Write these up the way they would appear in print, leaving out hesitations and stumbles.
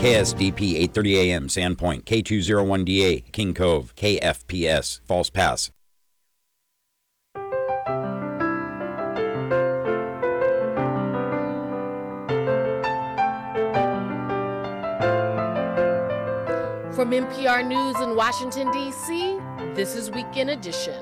KSDP 830 AM, Sandpoint, K201DA, King Cove, KFPS, False Pass. From NPR News in Washington, D.C., this is Weekend Edition.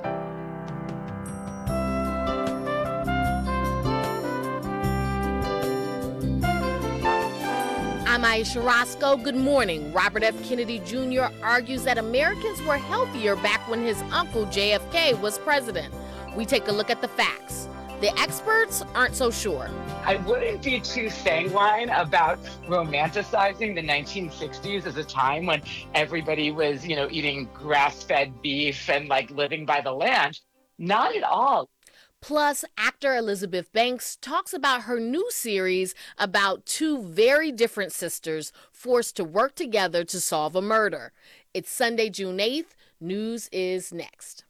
I'm Aisha Roscoe. Good morning. Robert F. Kennedy Jr. argues that Americans were healthier back when his uncle JFK was president. We take a look at the facts. The experts aren't so sure. I wouldn't be too sanguine about romanticizing the 1960s as a time when everybody was, eating grass-fed beef and living by the land. Not at all. Plus, actor Elizabeth Banks talks about her new series about two very different sisters forced to work together to solve a murder. It's Sunday, June 8th. News is next.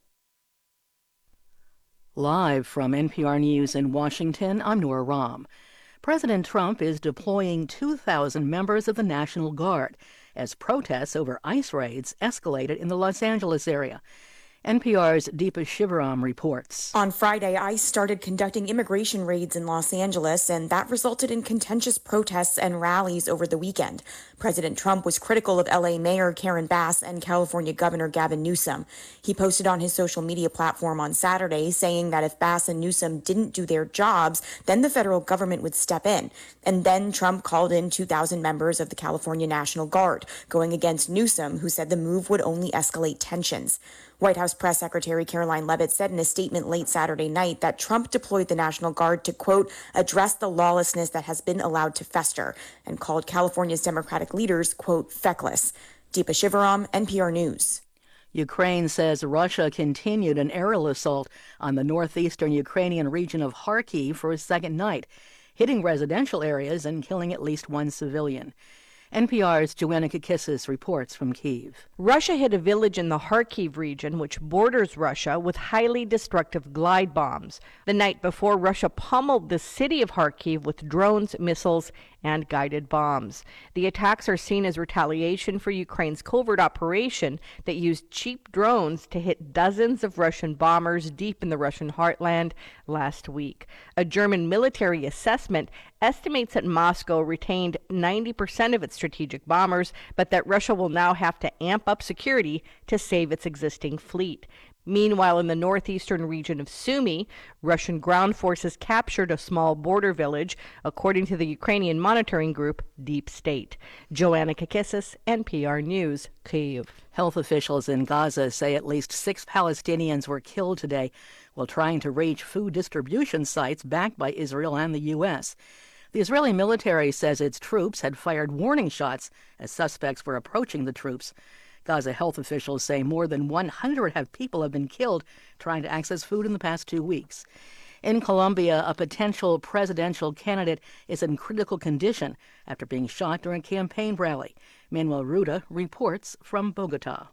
Live from NPR News in Washington, I'm Nora Rahm. President Trump is deploying 2,000 members of the National Guard as protests over ICE raids escalated in the Los Angeles area. NPR's Deepa Shivaram reports. On Friday, ICE started conducting immigration raids in Los Angeles, and that resulted in contentious protests and rallies over the weekend. President Trump was critical of LA Mayor Karen Bass and California Governor Gavin Newsom. He posted on his social media platform on Saturday saying that if Bass and Newsom didn't do their jobs, then the federal government would step in. And then Trump called in 2,000 members of the California National Guard, going against Newsom, who said the move would only escalate tensions. White House Press Secretary Caroline Leavitt said in a statement late Saturday night that Trump deployed the National Guard to, quote, address the lawlessness that has been allowed to fester, and called California's Democratic leaders, quote, feckless. Deepa Shivaram, NPR News. Ukraine says Russia continued an aerial assault on the northeastern Ukrainian region of Kharkiv for a second night, hitting residential areas and killing at least one civilian. NPR's Joanna Kakissis reports from Kyiv. Russia hit a village in the Kharkiv region, which borders Russia, with highly destructive glide bombs. The night before, Russia pummeled the city of Kharkiv with drones, missiles, and guided bombs. The attacks are seen as retaliation for Ukraine's covert operation that used cheap drones to hit dozens of Russian bombers deep in the Russian heartland last week. A German military assessment estimates that Moscow retained 90% of its strategic bombers, but that Russia will now have to amp up security to save its existing fleet. Meanwhile, in the northeastern region of Sumy, Russian ground forces captured a small border village, according to the Ukrainian monitoring group Deep State. Joanna Kakissis, NPR News, Kyiv. Health officials in Gaza say at least 6 Palestinians were killed today while trying to reach food distribution sites backed by Israel and the U.S. The Israeli military says its troops had fired warning shots as suspects were approaching the troops. Gaza health officials say more than 100 people have been killed trying to access food in the past 2 weeks. In Colombia, a potential presidential candidate is in critical condition after being shot during a campaign rally. Manuel Ruda reports from Bogota.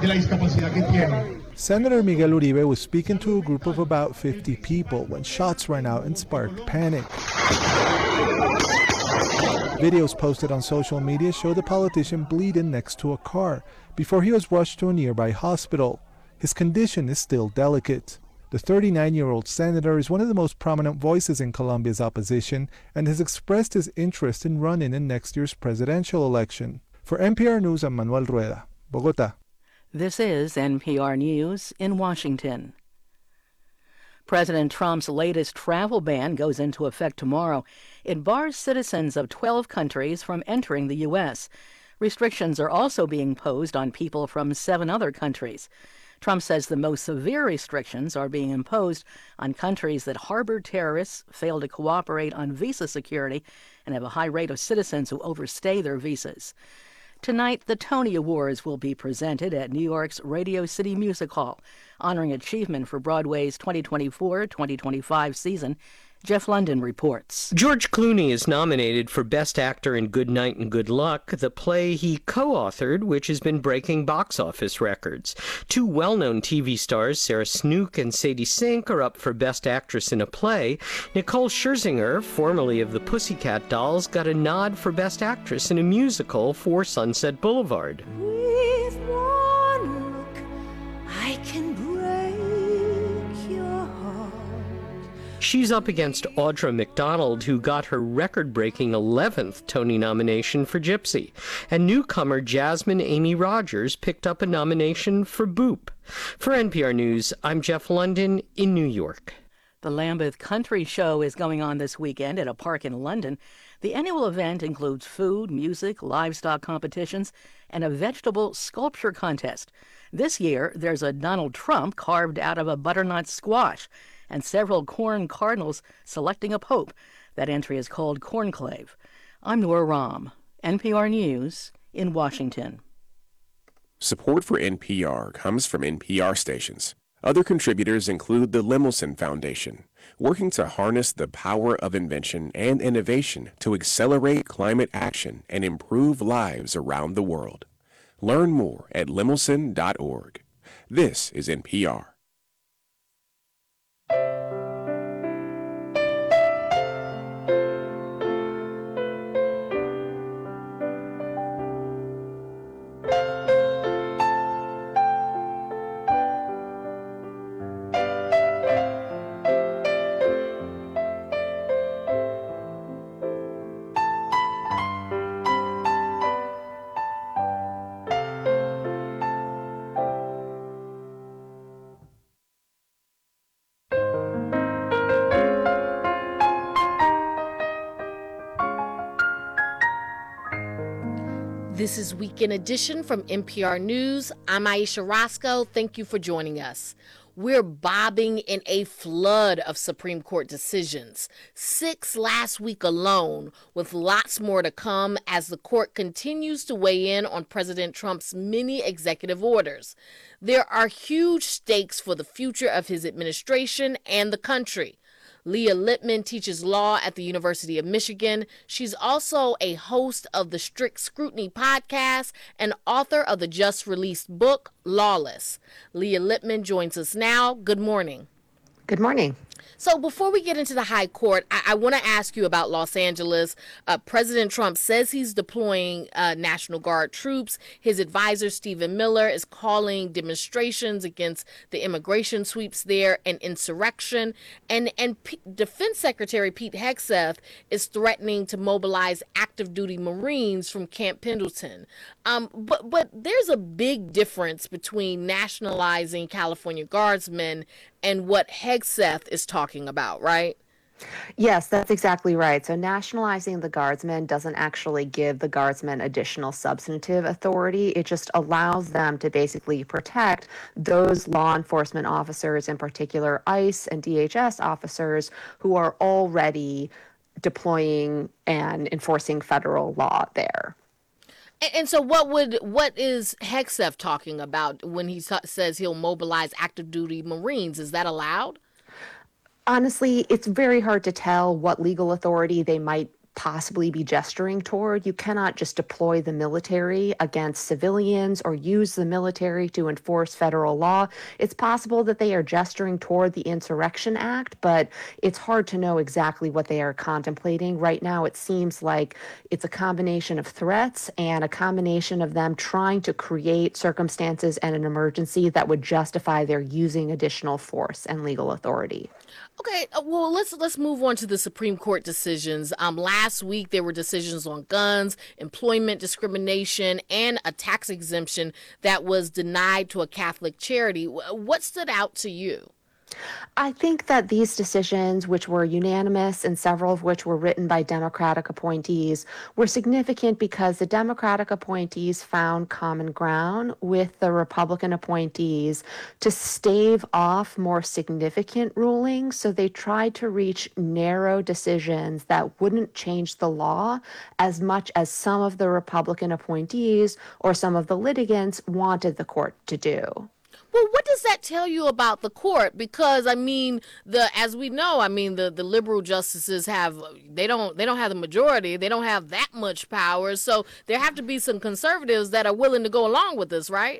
Senator Miguel Uribe was speaking to a group of about 50 people when shots rang out and sparked panic. Videos posted on social media show the politician bleeding next to a car before he was rushed to a nearby hospital. His condition is still delicate. The 39-year-old senator is one of the most prominent voices in Colombia's opposition and has expressed his interest in running in next year's presidential election. For NPR News, I'm Manuel Rueda, Bogota. This is NPR News in Washington. President Trump's latest travel ban goes into effect tomorrow. It bars citizens of 12 countries from entering the U.S. Restrictions are also being imposed on people from 7 other countries. Trump says the most severe restrictions are being imposed on countries that harbor terrorists, fail to cooperate on visa security, and have a high rate of citizens who overstay their visas. Tonight, the Tony Awards will be presented at New York's Radio City Music Hall, honoring achievement for Broadway's 2024-2025 season Jeff London reports. George Clooney is nominated for Best Actor in Good Night and Good Luck, the play he co-authored, which has been breaking box office records. Two well-known TV stars, Sarah Snook and Sadie Sink, are up for Best Actress in a Play. Nicole Scherzinger, formerly of the Pussycat Dolls, got a nod for Best Actress in a musical for Sunset Boulevard. With one look, I can break your heart. She's up against Audra McDonald, who got her record-breaking 11th Tony nomination for Gypsy. And newcomer Jasmine Amy Rogers picked up a nomination for Boop. For NPR News, I'm Jeff London in New York. The Lambeth Country Show is going on this weekend at a park in London. The annual event includes food, music, livestock competitions, and a vegetable sculpture contest. This year, there's a Donald Trump carved out of a butternut squash, and several corn cardinals selecting a pope. That entry is called Cornclave. I'm Nora Rahm, NPR News in Washington. Support for NPR comes from NPR stations. Other contributors include the Lemelson Foundation, working to harness the power of invention and innovation to accelerate climate action and improve lives around the world. Learn more at lemelson.org. This is NPR. This is Weekend Edition from NPR News. I'm Aisha Roscoe. Thank you for joining us. We're bobbing in a flood of Supreme Court decisions, 6 last week alone, with lots more to come as the court continues to weigh in on President Trump's many executive orders. There are huge stakes for the future of his administration and the country. Leah Lippman teaches law at the University of Michigan. She's also a host of the Strict Scrutiny podcast and author of the just-released book, Lawless. Leah Lippman joins us now. Good morning. Good morning. So before we get into the high court, I want to ask you about Los Angeles. President Trump says he's deploying National Guard troops. His advisor, Stephen Miller, is calling demonstrations against the immigration sweeps there an insurrection. And Defense Secretary Pete Hegseth is threatening to mobilize active duty Marines from Camp Pendleton. But there's a big difference between nationalizing California Guardsmen and what Hegseth is talking about, right? Yes, that's exactly right. So nationalizing the Guardsmen doesn't actually give the Guardsmen additional substantive authority. It just allows them to basically protect those law enforcement officers, in particular ICE and DHS officers, who are already deploying and enforcing federal law there. And so what is Hegseth talking about when he says he'll mobilize active duty Marines? Is that allowed? Honestly, it's very hard to tell what legal authority they might possibly be gesturing toward. You cannot just deploy the military against civilians or use the military to enforce federal law. It's possible that they are gesturing toward the Insurrection Act, but it's hard to know exactly what they are contemplating. Right now, it seems like it's a combination of threats and a combination of them trying to create circumstances and an emergency that would justify their using additional force and legal authority. Okay, well, let's move on to the Supreme Court decisions. Last week, there were decisions on guns, employment discrimination, and a tax exemption that was denied to a Catholic charity. What stood out to you? I think that these decisions, which were unanimous and several of which were written by Democratic appointees, were significant because the Democratic appointees found common ground with the Republican appointees to stave off more significant rulings. So they tried to reach narrow decisions that wouldn't change the law as much as some of the Republican appointees or some of the litigants wanted the court to do. Well, what does that tell you about the court? Because as we know, the liberal justices they don't have the majority. They don't have that much power. So there have to be some conservatives that are willing to go along with this, right?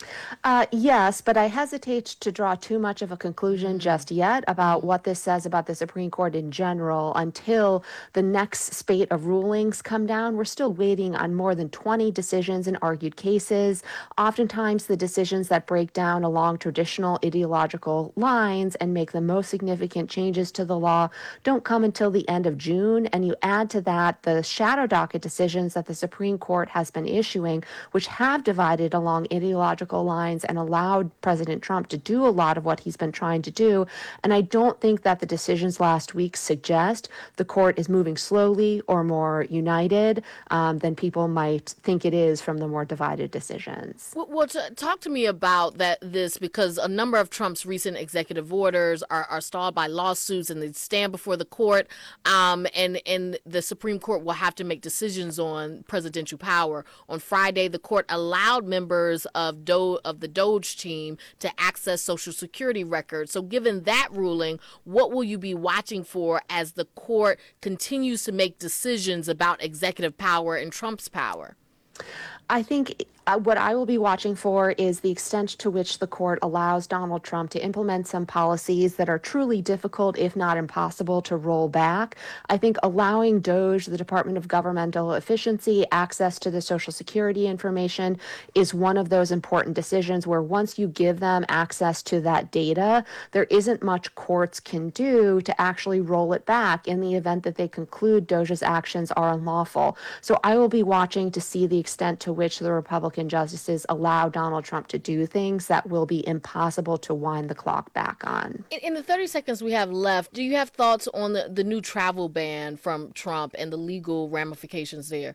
Yes, but I hesitate to draw too much of a conclusion just yet about what this says about the Supreme Court in general until the next spate of rulings come down. We're still waiting on more than 20 decisions and argued cases. Oftentimes, the decisions that break down along traditional ideological lines and make the most significant changes to the law don't come until the end of June. And you add to that the shadow docket decisions that the Supreme Court has been issuing, which have divided along ideological lines and allowed President Trump to do a lot of what he's been trying to do. And I don't think that the decisions last week suggest the court is moving slowly or more united than people might think it is from the more divided decisions. Well, talk to me about this, because a number of Trump's recent executive orders are stalled by lawsuits and they stand before the court, and the Supreme Court will have to make decisions on presidential power. On Friday, the court allowed members of the Doge team to access Social Security records. So given that ruling, what will you be watching for as the court continues to make decisions about executive power and Trump's power? I think what I will be watching for is the extent to which the court allows Donald Trump to implement some policies that are truly difficult, if not impossible, to roll back. I think allowing DOGE, the Department of Governmental Efficiency, access to the Social Security information is one of those important decisions where once you give them access to that data, there isn't much courts can do to actually roll it back in the event that they conclude DOGE's actions are unlawful. So I will be watching to see the extent to which the Republican justices allow Donald Trump to do things that will be impossible to wind the clock back on. In the 30 seconds we have left, do you have thoughts on the new travel ban from Trump and the legal ramifications there?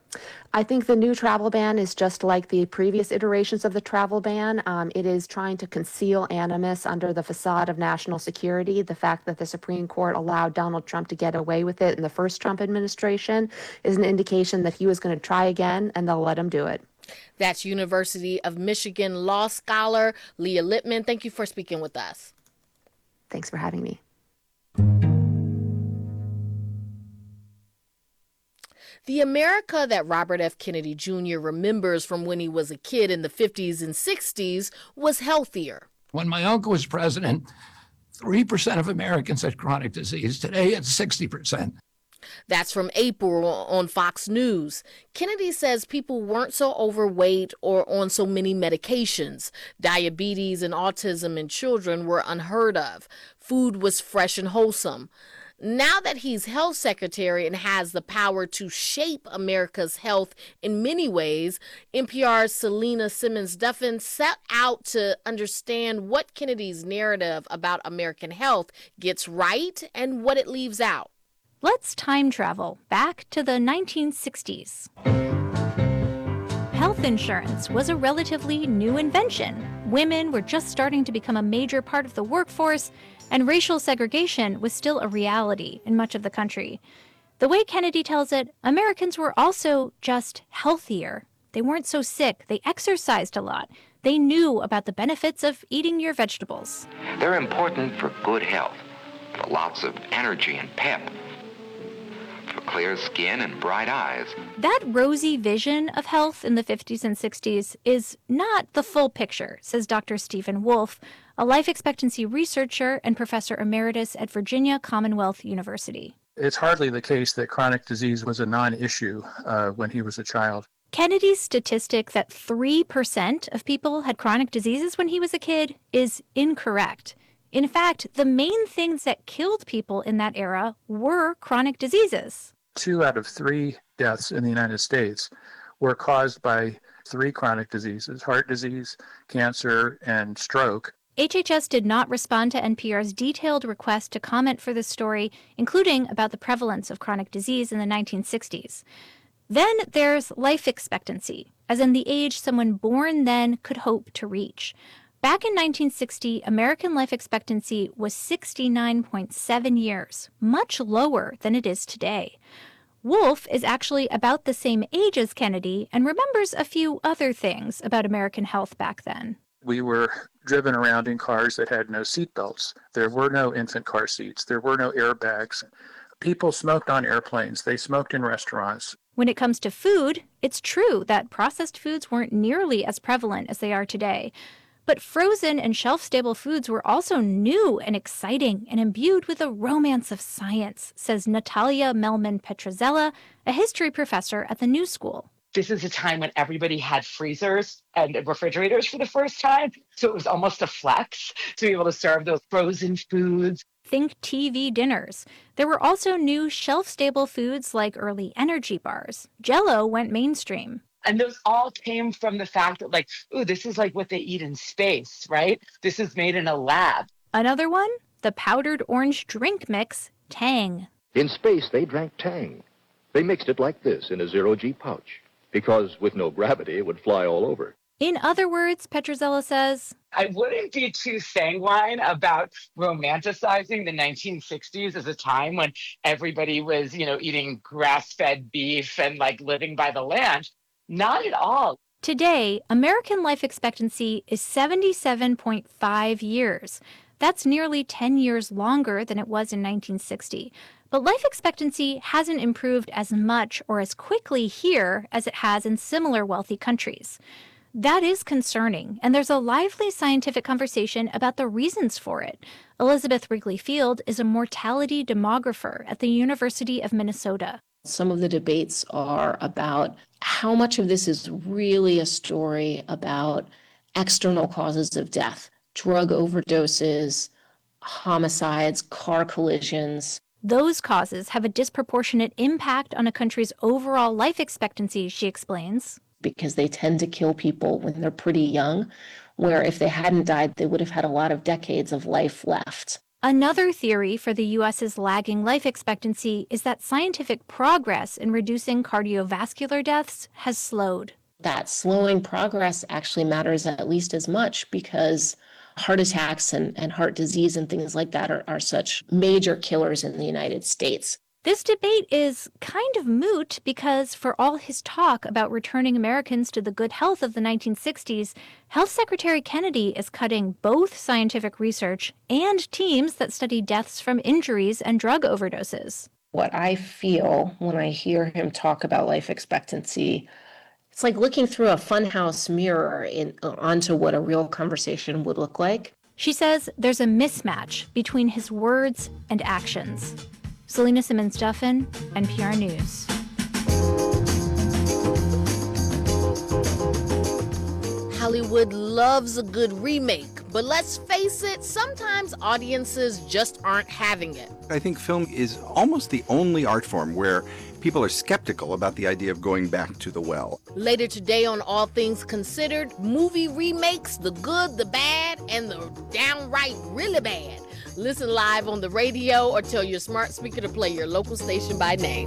I think the new travel ban is just like the previous iterations of the travel ban. It is trying to conceal animus under the facade of national security. The fact that the Supreme Court allowed Donald Trump to get away with it in the first Trump administration is an indication that he was going to try again, and they'll let him do it. That's University of Michigan law scholar Leah Lippman. Thank you for speaking with us. Thanks for having me. The America that Robert F. Kennedy Jr. remembers from when he was a kid in the 50s and 60s was healthier. When my uncle was president, 3% of Americans had chronic disease. Today, it's 60%. That's from April on Fox News. Kennedy says people weren't so overweight or on so many medications. Diabetes and autism in children were unheard of. Food was fresh and wholesome. Now that he's health secretary and has the power to shape America's health in many ways, NPR's Selena Simmons-Duffin set out to understand what Kennedy's narrative about American health gets right and what it leaves out. Let's time travel back to the 1960s. Health insurance was a relatively new invention. Women were just starting to become a major part of the workforce, and racial segregation was still a reality in much of the country. The way Kennedy tells it, Americans were also just healthier. They weren't so sick. They exercised a lot. They knew about the benefits of eating your vegetables. They're important for good health, for lots of energy and pep, for clear skin and bright eyes. That rosy vision of health in the 50s and 60s is not the full picture, says Dr. Stephen Wolf, a life expectancy researcher and professor emeritus at Virginia Commonwealth University. It's hardly the case that chronic disease was a non-issue when he was a child. Kennedy's statistic that 3% of people had chronic diseases when he was a kid is incorrect. In fact, the main things that killed people in that era were chronic diseases. 2 out of 3 deaths in the United States were caused by 3 chronic diseases: heart disease, cancer, and stroke. HHS did not respond to NPR's detailed request to comment for this story, including about the prevalence of chronic disease in the 1960s. Then there's life expectancy, as in the age someone born then could hope to reach. Back in 1960, American life expectancy was 69.7 years, much lower than it is today. Wolf is actually about the same age as Kennedy and remembers a few other things about American health back then. We were driven around in cars that had no seatbelts. There were no infant car seats. There were no airbags. People smoked on airplanes. They smoked in restaurants. When it comes to food, it's true that processed foods weren't nearly as prevalent as they are today. But frozen and shelf-stable foods were also new and exciting and imbued with a romance of science, says Natalia Melman-Petrozella, a history professor at the New School. This is a time when everybody had freezers and refrigerators for the first time. So it was almost a flex to be able to serve those frozen foods. Think TV dinners. There were also new shelf-stable foods like early energy bars. Jell-O went mainstream. And those all came from the fact that, like, ooh, this is like what they eat in space, right? This is made in a lab. Another one, the powdered orange drink mix, Tang. In space, they drank Tang. They mixed it like this in a zero-G pouch, because with no gravity, it would fly all over. In other words, Petrozella says, I wouldn't be too sanguine about romanticizing the 1960s as a time when everybody was, eating grass-fed beef and, like, living by the land. Not at all. Today, American life expectancy is 77.5 years. That's nearly 10 years longer than it was in 1960. But life expectancy hasn't improved as much or as quickly here as it has in similar wealthy countries. That is concerning, and there's a lively scientific conversation about the reasons for it. Elizabeth Wrigley Field is a mortality demographer at the University of Minnesota. Some of the debates are about how much of this is really a story about external causes of death, drug overdoses, homicides, car collisions. Those causes have a disproportionate impact on a country's overall life expectancy, she explains. Because they tend to kill people when they're pretty young, where if they hadn't died, they would have had a lot of decades of life left. Another theory for the U.S.'s lagging life expectancy is that scientific progress in reducing cardiovascular deaths has slowed. That slowing progress actually matters at least as much because heart attacks and heart disease and things like that are such major killers in the United States. This debate is kind of moot because for all his talk about returning Americans to the good health of the 1960s, Health Secretary Kennedy is cutting both scientific research and teams that study deaths from injuries and drug overdoses. What I feel when I hear him talk about life expectancy, it's like looking through a funhouse mirror onto what a real conversation would look like. She says there's a mismatch between his words and actions. Selena Simmons-Duffin, NPR News. Hollywood loves a good remake, but let's face it, sometimes audiences just aren't having it. I think film is almost the only art form where people are skeptical about the idea of going back to the well. Later today on All Things Considered, movie remakes, the good, the bad, and the downright really bad. Listen live on the radio or tell your smart speaker to play your local station by name.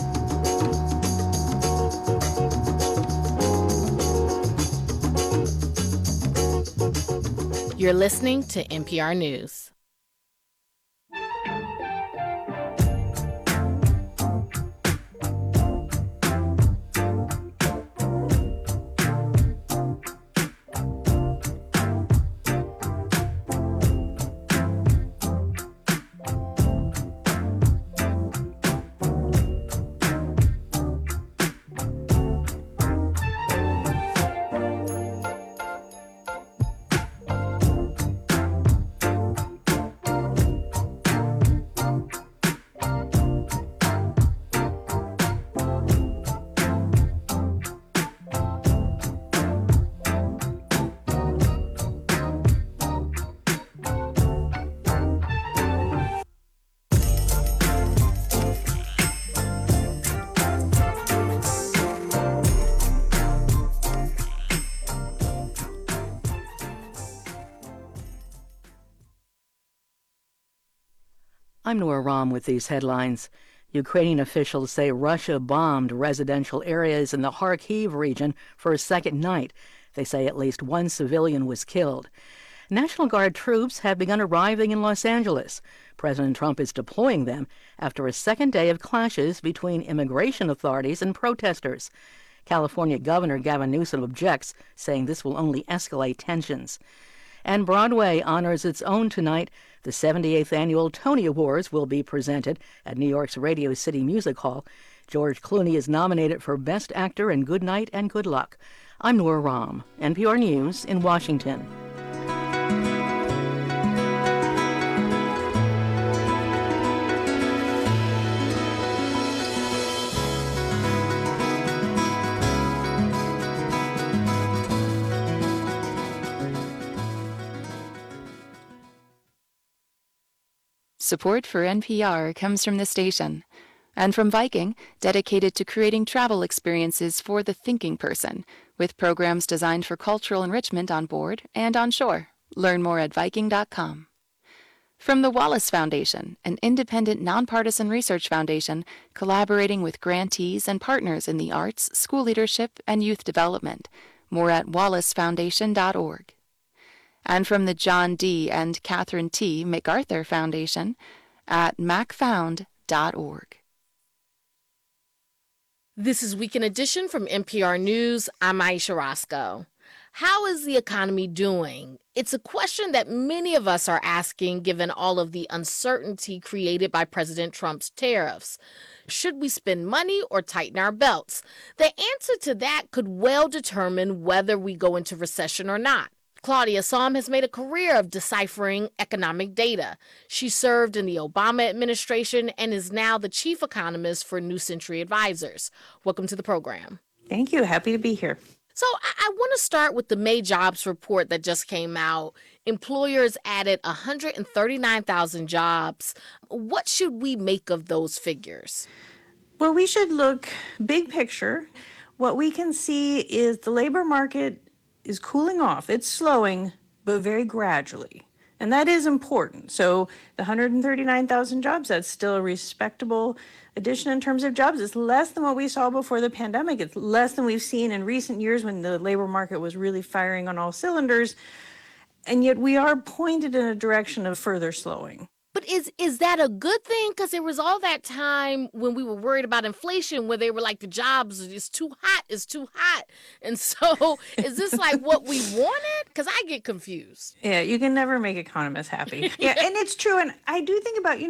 You're listening to NPR News. I'm Nora Rahm with these headlines. Ukrainian officials say Russia bombed residential areas in the Kharkiv region for a second night. They say at least one civilian was killed. National Guard troops have begun arriving in Los Angeles. President Trump is deploying them after a second day of clashes between immigration authorities and protesters. California Governor Gavin Newsom objects, saying this will only escalate tensions. And Broadway honors its own tonight. The 78th annual Tony Awards will be presented at New York's Radio City Music Hall. George Clooney is nominated for Best Actor in Good Night and Good Luck. I'm Noor Ram, NPR News in Washington. Support for NPR comes from the station and from Viking, dedicated to creating travel experiences for the thinking person, with programs designed for cultural enrichment on board and on shore. Learn more at Viking.com. From the Wallace Foundation, an independent, nonpartisan research foundation collaborating with grantees and partners in the arts, school leadership, and youth development. More at wallacefoundation.org. And from the John D. and Catherine T. MacArthur Foundation at macfound.org. This is Weekend Edition from NPR News. I'm Aisha Roscoe. How is the economy doing? It's a question that many of us are asking given all of the uncertainty created by President Trump's tariffs. Should we spend money or tighten our belts? The answer to that could well determine whether we go into recession or not. Claudia Sahm has made a career of deciphering economic data. She served in the Obama administration and is now the chief economist for New Century Advisors. Welcome to the program. Thank you. Happy to be here. So I want to start with the May jobs report that just came out. Employers added 139,000 jobs. What should we make of those figures? Well, we should look big picture. What we can see is the labor market is cooling off. It's slowing, but very gradually. And that is important. So the 139,000 jobs, that's still a respectable addition in terms of jobs. It's less than what we saw before the pandemic. It's less than we've seen in recent years when the labor market was really firing on all cylinders. And yet we are pointed in a direction of further slowing. But is that a good thing? Because there was all that time when we were worried about inflation where they were like, the jobs is too hot. And so is this like what we wanted? Because I get confused. Yeah, you can never make economists happy. Yeah, and it's true. And I do think about,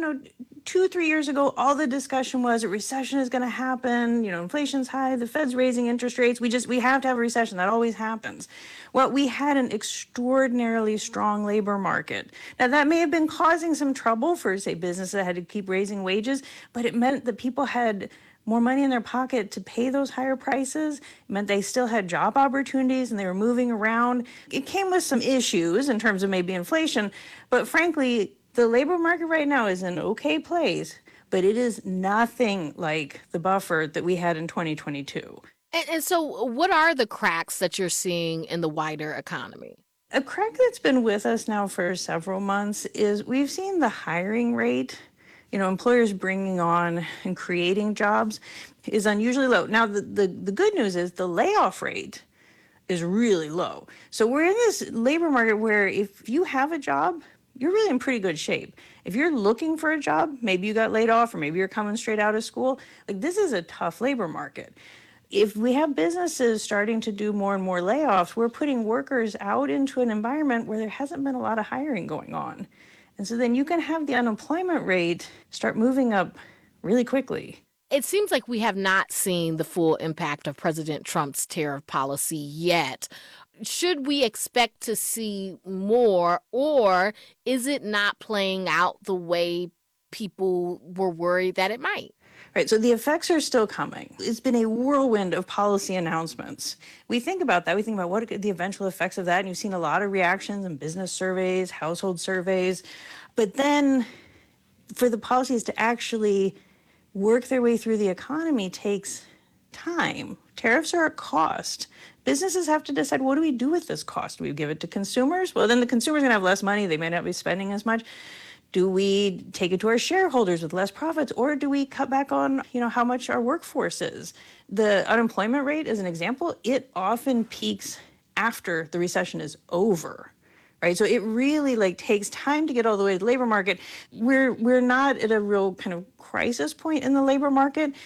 2-3 years ago, all the discussion was a recession is going to happen. Inflation's high. The Fed's raising interest rates. We have to have a recession. That always happens. Well, we had an extraordinarily strong labor market. Now, that may have been causing some trouble for, say, businesses that had to keep raising wages, but it meant that people had more money in their pocket to pay those higher prices. It meant they still had job opportunities and they were moving around. It came with some issues in terms of maybe inflation, but frankly, the labor market right now is in an okay place, but it is nothing like the buffer that we had in 2022. And so what are the cracks that you're seeing in the wider economy? A crack that's been with us now for several months is we've seen the hiring rate, employers bringing on and creating jobs is unusually low. Now, the good news is the layoff rate is really low. So we're in this labor market where if you have a job, you're really in pretty good shape. If you're looking for a job, maybe you got laid off or maybe you're coming straight out of school, this is a tough labor market. If we have businesses starting to do more and more layoffs, we're putting workers out into an environment where there hasn't been a lot of hiring going on. And so then you can have the unemployment rate start moving up really quickly. It seems like we have not seen the full impact of President Trump's tariff policy yet. Should we expect to see more, or is it not playing out the way people were worried that it might? Right, so the effects are still coming. It's been a whirlwind of policy announcements. We think about that. We think about what are the eventual effects of that, and you've seen a lot of reactions in business surveys, household surveys. But then for the policies to actually work their way through the economy takes time. Tariffs are a cost. Businesses have to decide, what do we do with this cost? Do we give it to consumers? Well, then the consumer's going to have less money. They may not be spending as much. Do we take it to our shareholders with less profits, or do we cut back on, how much our workforce is? The unemployment rate, as an example, it often peaks after the recession is over, right? So it really takes time to get all the way to the labor market. We're not at a real kind of crisis point in the labor market,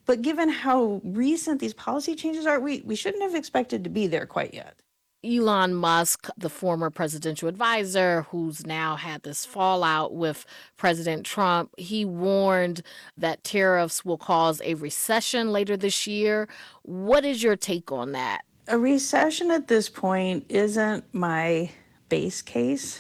But given how recent these policy changes are, we shouldn't have expected to be there quite yet. Elon Musk, the former presidential advisor who's now had this fallout with President Trump, he warned that tariffs will cause a recession later this year. What is your take on that? A recession at this point isn't my base case.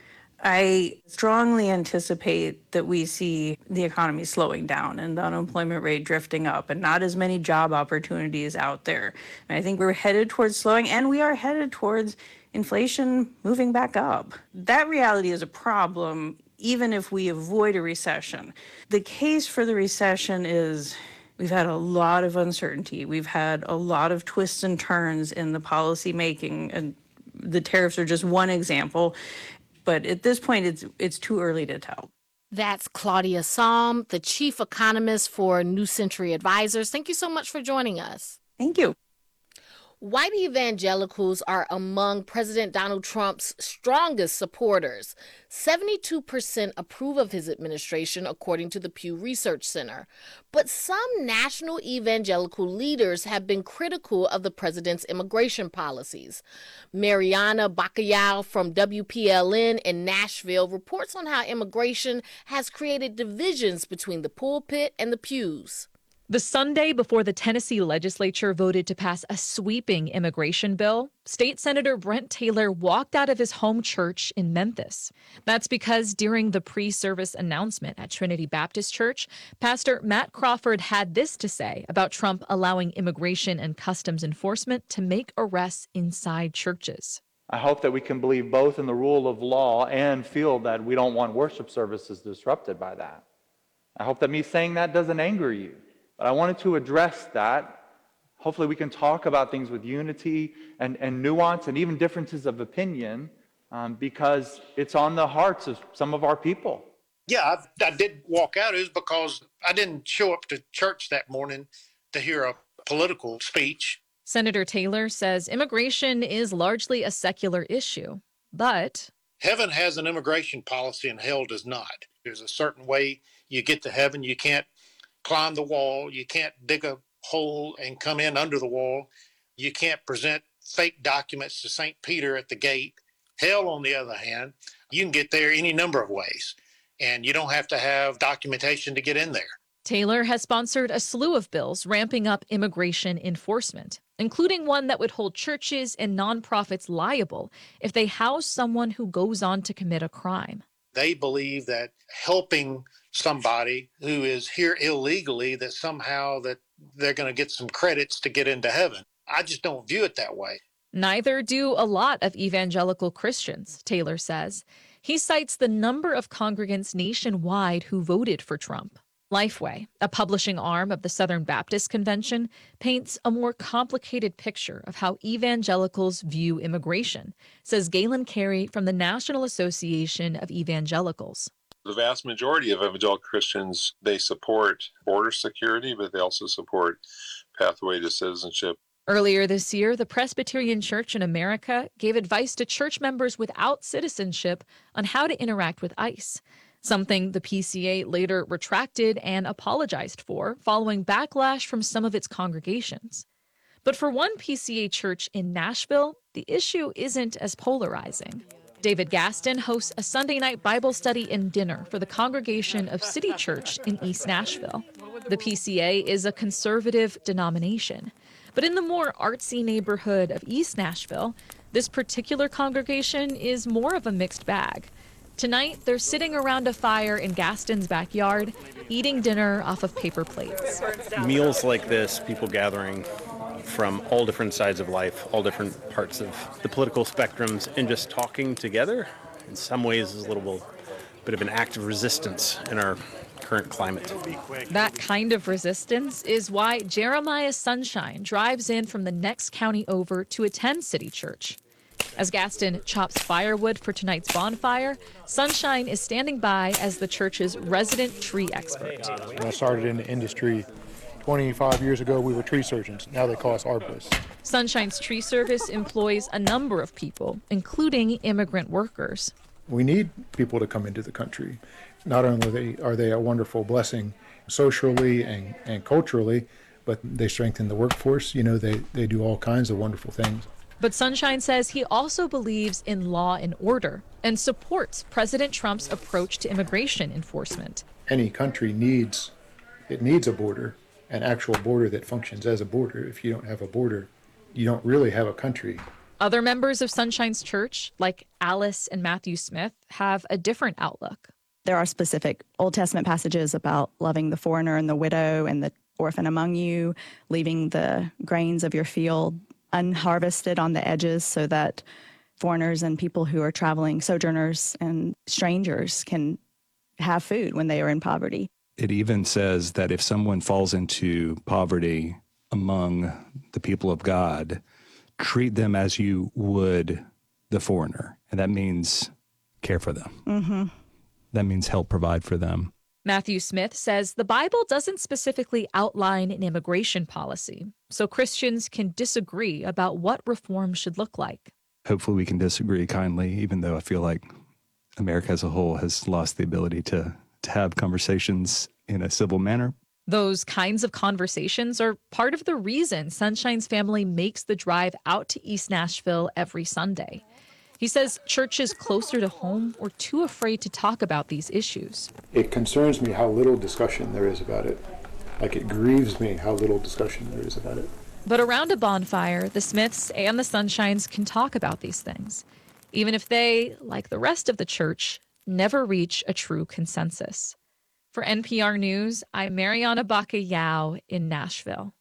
I strongly anticipate that we see the economy slowing down and the unemployment rate drifting up and not as many job opportunities out there. And I think we're headed towards slowing, and we are headed towards inflation moving back up. That reality is a problem, even if we avoid a recession. The case for the recession is we've had a lot of uncertainty. We've had a lot of twists and turns in the policy making, and the tariffs are just one example. But at this point, it's too early to tell. That's Claudia Sahm, the chief economist for New Century Advisors. Thank you so much for joining us. Thank you. White evangelicals are among President Donald Trump's strongest supporters. 72% approve of his administration, according to the Pew Research Center. But some national evangelical leaders have been critical of the president's immigration policies. Mariana Bacalhau from WPLN in Nashville reports on how immigration has created divisions between the pulpit and the pews. The Sunday before the Tennessee legislature voted to pass a sweeping immigration bill, State Senator Brent Taylor walked out of his home church in Memphis. That's because during the pre-service announcement at Trinity Baptist Church, Pastor Matt Crawford had this to say about Trump allowing Immigration and Customs Enforcement to make arrests inside churches. I hope that we can believe both in the rule of law and feel that we don't want worship services disrupted by that. I hope that me saying that doesn't anger you. But I wanted to address that. Hopefully we can talk about things with unity and nuance and even differences of opinion because it's on the hearts of some of our people. Yeah, I did walk out. It was because I didn't show up to church that morning to hear a political speech. Senator Taylor says immigration is largely a secular issue, but heaven has an immigration policy and hell does not. There's a certain way you get to heaven. You can't climb the wall. You can't dig a hole and come in under the wall. You can't present fake documents to St. Peter at the gate. Hell, on the other hand, you can get there any number of ways, and you don't have to have documentation to get in there. Taylor has sponsored a slew of bills ramping up immigration enforcement, including one that would hold churches and nonprofits liable if they house someone who goes on to commit a crime. They believe that helping somebody who is here illegally, that somehow that they're going to get some credits to get into heaven. I just don't view it that way. Neither do a lot of evangelical Christians, Taylor says. He cites the number of congregants nationwide who voted for Trump. Lifeway, a publishing arm of the Southern Baptist Convention, paints a more complicated picture of how evangelicals view immigration, says Galen Carey from the National Association of Evangelicals. The vast majority of evangelical Christians, they support border security, but they also support pathway to citizenship. Earlier this year, the Presbyterian Church in America gave advice to church members without citizenship on how to interact with ICE, something the PCA later retracted and apologized for following backlash from some of its congregations. But for one PCA church in Nashville, the issue isn't as polarizing. David Gaston hosts a Sunday night Bible study and dinner for the congregation of City Church in East Nashville. The PCA is a conservative denomination, but in the more artsy neighborhood of East Nashville, this particular congregation is more of a mixed bag. Tonight, they're sitting around a fire in Gaston's backyard, eating dinner off of paper plates. Meals like this, people gathering from all different sides of life, all different parts of the political spectrums, and just talking together, in some ways is a little bit of an act of resistance in our current climate. That kind of resistance is why Jeremiah Sunshine drives in from the next county over to attend City Church. As Gaston chops firewood for tonight's bonfire, Sunshine is standing by as the church's resident tree expert. When I started in the industry 25 years ago, we were tree surgeons. Now they call us arborists. Sunshine's tree service employs a number of people, including immigrant workers. We need people to come into the country. Not only are they a wonderful blessing socially and culturally, but they strengthen the workforce. You know, they do all kinds of wonderful things. But Sunshine says he also believes in law and order and supports President Trump's approach to immigration enforcement. Any country needs a border, an actual border that functions as a border. If you don't have a border, you don't really have a country. Other members of Sunshine's church, like Alice and Matthew Smith, have a different outlook. There are specific Old Testament passages about loving the foreigner and the widow and the orphan among you, leaving the grains of your field unharvested on the edges so that foreigners and people who are traveling, sojourners and strangers, can have food when they are in poverty. It even says that if someone falls into poverty among the people of God, treat them as you would the foreigner. And that means care for them. Mm-hmm. That means help provide for them. Matthew Smith says the Bible doesn't specifically outline an immigration policy, so Christians can disagree about what reform should look like. Hopefully we can disagree kindly, even though I feel like America as a whole has lost the ability to have conversations in a civil manner. Those kinds of conversations are part of the reason Sunshine's family makes the drive out to East Nashville every Sunday. He says churches closer to home were too afraid to talk about these issues. It concerns me how little discussion there is about it. Like, it grieves me how little discussion there is about it. But around a bonfire, the Smiths and the Sunshines can talk about these things, even if they, like the rest of the church, never reach a true consensus. For NPR News, I'm Mariana Baca-Yao in Nashville.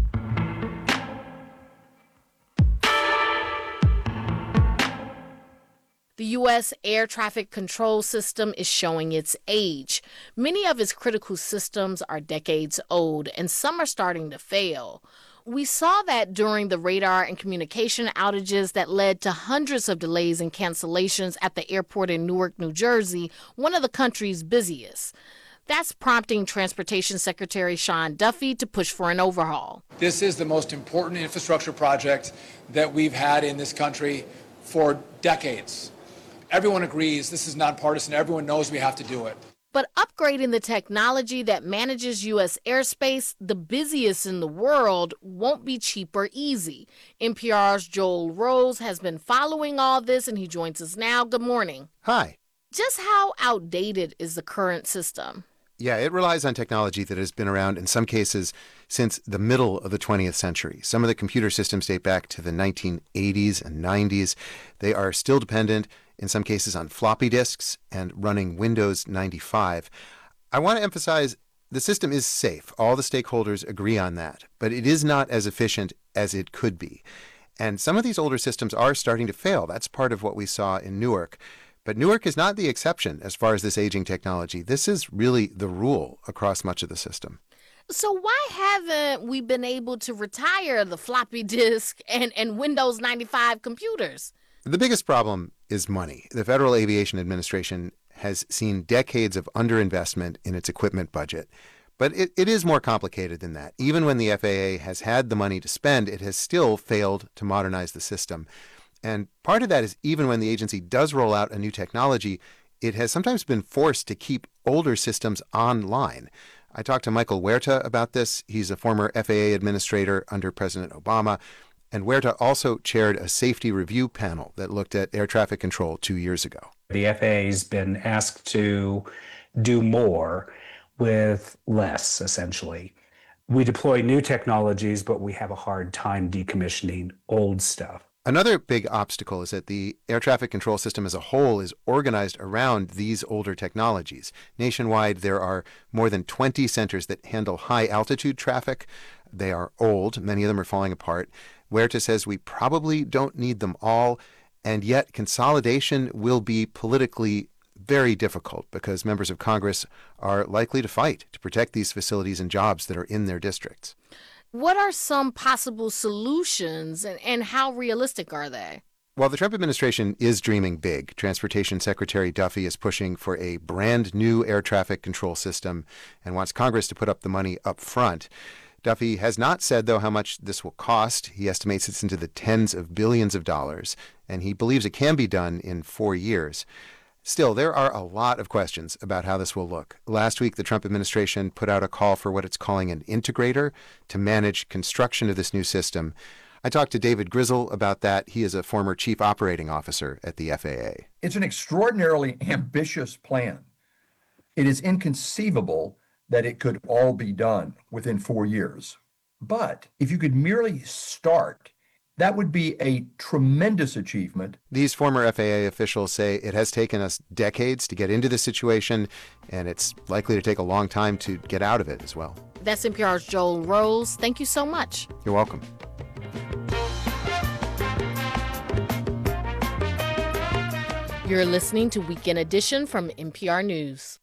The U.S. air traffic control system is showing its age. Many of its critical systems are decades old, and some are starting to fail. We saw that during the radar and communication outages that led to hundreds of delays and cancellations at the airport in Newark, New Jersey, one of the country's busiest. That's prompting Transportation Secretary Sean Duffy to push for an overhaul. This is the most important infrastructure project that we've had in this country for decades. Everyone agrees this is nonpartisan. Everyone knows we have to do it. But upgrading the technology that manages U.S. airspace, the busiest in the world, won't be cheap or easy. NPR's Joel Rose has been following all this, and he joins us now. Good morning. Hi. Just how outdated is the current system? Yeah, it relies on technology that has been around in some cases since the middle of the 20th century. Some of the computer systems date back to the 1980s and 90s. They are still dependent, in some cases, on floppy disks and running Windows 95. I want to emphasize the system is safe. All the stakeholders agree on that, but it is not as efficient as it could be. And some of these older systems are starting to fail. That's part of what we saw in Newark. But Newark is not the exception as far as this aging technology. This is really the rule across much of the system. So why haven't we been able to retire the floppy disk and Windows 95 computers? The biggest problem is money. The Federal Aviation Administration has seen decades of underinvestment in its equipment budget. But it is more complicated than that. Even when the FAA has had the money to spend, it has still failed to modernize the system. And part of that is even when the agency does roll out a new technology, it has sometimes been forced to keep older systems online. I talked to Michael Huerta about this. He's a former FAA administrator under President Obama. And Huerta also chaired a safety review panel that looked at air traffic control 2 years ago. The FAA has been asked to do more with less, essentially. We deploy new technologies, but we have a hard time decommissioning old stuff. Another big obstacle is that the air traffic control system as a whole is organized around these older technologies. Nationwide, there are more than 20 centers that handle high-altitude traffic. They are old. Many of them are falling apart. Huerta says we probably don't need them all, and yet consolidation will be politically very difficult because members of Congress are likely to fight to protect these facilities and jobs that are in their districts. What are some possible solutions and how realistic are they? While the Trump administration is dreaming big, Transportation Secretary Duffy is pushing for a brand new air traffic control system and wants Congress to put up the money up front. Duffy has not said, though, how much this will cost. He estimates it's into the tens of billions of dollars, and he believes it can be done in 4 years. Still, there are a lot of questions about how this will look. Last week, the Trump administration put out a call for what it's calling an integrator to manage construction of this new system. I talked to David Grizzle about that. He is a former chief operating officer at the FAA. It's an extraordinarily ambitious plan. It is inconceivable that it could all be done within 4 years. But if you could merely start, that would be a tremendous achievement. These former FAA officials say it has taken us decades to get into this situation, and it's likely to take a long time to get out of it as well. That's NPR's Joel Rose. Thank you so much. You're welcome. You're listening to Weekend Edition from NPR News.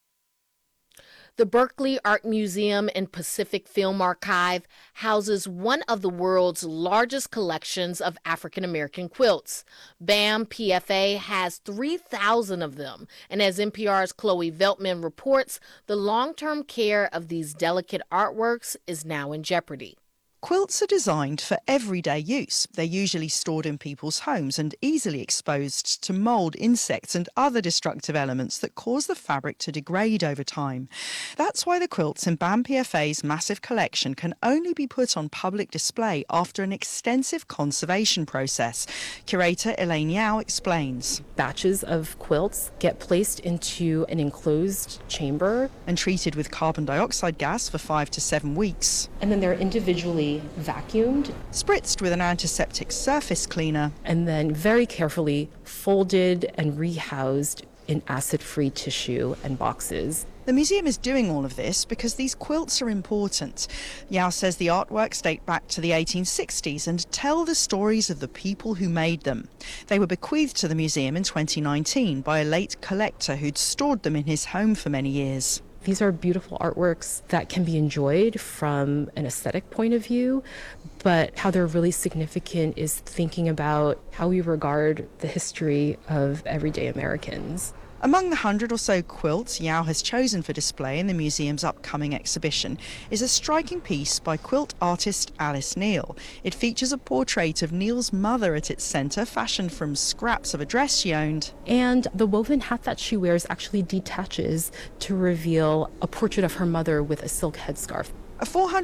The Berkeley Art Museum and Pacific Film Archive houses one of the world's largest collections of African American quilts. BAM PFA has 3,000 of them, and as NPR's Chloe Veltman reports, the long-term care of these delicate artworks is now in jeopardy. Quilts are designed for everyday use. They're usually stored in people's homes and easily exposed to mold, insects and other destructive elements that cause the fabric to degrade over time. That's why the quilts in BAM PFA's massive collection can only be put on public display after an extensive conservation process. Curator Elaine Yao explains. Batches of quilts get placed into an enclosed chamber and treated with carbon dioxide gas for 5 to 7 weeks. And then they're individually vacuumed, spritzed with an antiseptic surface cleaner, and then very carefully folded and rehoused in acid-free tissue and boxes. The museum is doing all of this because these quilts are important. Yao says the artworks date back to the 1860s and tell the stories of the people who made them. They were bequeathed to the museum in 2019 by a late collector who'd stored them in his home for many years. These are beautiful artworks that can be enjoyed from an aesthetic point of view, but how they're really significant is thinking about how we regard the history of everyday Americans. Among the 100 or so quilts Yao has chosen for display in the museum's upcoming exhibition is a striking piece by quilt artist Alice Neal. It features a portrait of Neal's mother at its centre, fashioned from scraps of a dress she owned. And the woven hat that she wears actually detaches to reveal a portrait of her mother with a silk headscarf. A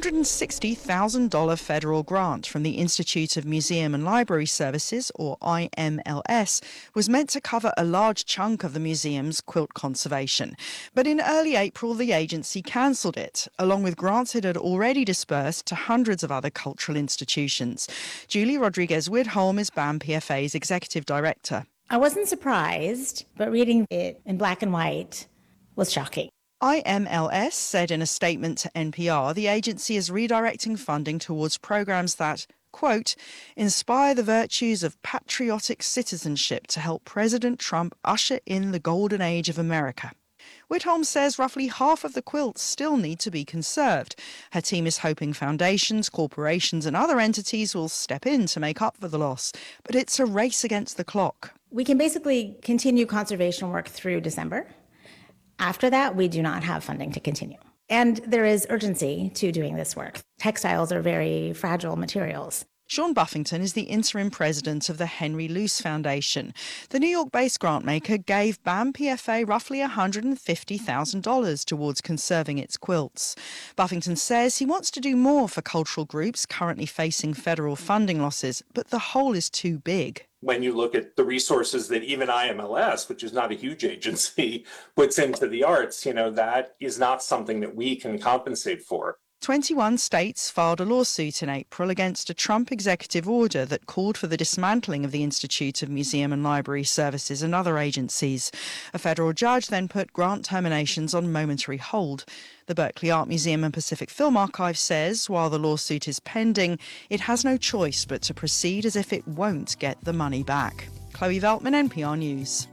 $460,000 federal grant from the Institute of Museum and Library Services, or IMLS, was meant to cover a large chunk of the museum's quilt conservation. But in early April, the agency cancelled it, along with grants it had already dispersed to hundreds of other cultural institutions. Julie Rodriguez-Widholm is BAM PFA's executive director. I wasn't surprised, but reading it in black and white was shocking. IMLS said in a statement to NPR the agency is redirecting funding towards programs that, quote, inspire the virtues of patriotic citizenship to help President Trump usher in the golden age of America. Widholm says roughly half of the quilts still need to be conserved. Her team is hoping foundations, corporations and other entities will step in to make up for the loss. But it's a race against the clock. We can basically continue conservation work through December. After that, we do not have funding to continue. And there is urgency to doing this work. Textiles are very fragile materials. Sean Buffington is the interim president of the Henry Luce Foundation. The New York-based grantmaker gave BAM PFA roughly $150,000 towards conserving its quilts. Buffington says he wants to do more for cultural groups currently facing federal funding losses, but the hole is too big. When you look at the resources that even IMLS, which is not a huge agency, puts into the arts, that is not something that we can compensate for. 21 states filed a lawsuit in April against a Trump executive order that called for the dismantling of the Institute of Museum and Library Services and other agencies. A federal judge then put grant terminations on momentary hold. The Berkeley Art Museum and Pacific Film Archive says while the lawsuit is pending, it has no choice but to proceed as if it won't get the money back. Chloe Veltman, NPR News.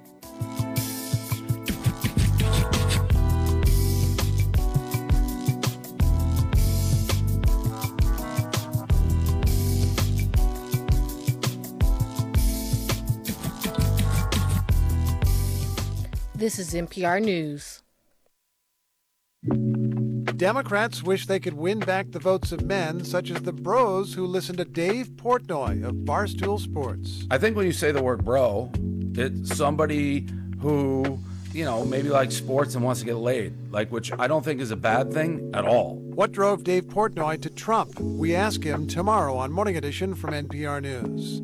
This is NPR News. Democrats wish they could win back the votes of men, such as the bros who listen to Dave Portnoy of Barstool Sports. I think when you say the word bro, it's somebody who, maybe likes sports and wants to get laid, which I don't think is a bad thing at all. What drove Dave Portnoy to Trump? We ask him tomorrow on Morning Edition from NPR News.